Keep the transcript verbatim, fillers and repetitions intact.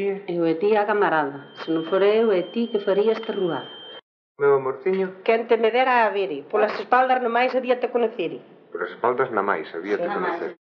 ti? Eu e ti a camarada. Se non fora eu e ti que faría esta ruada. Meu amorciño? Quen te me dera a veri. Polas espaldas nomais había te conoceri. Polas espaldas na máis había te conocer.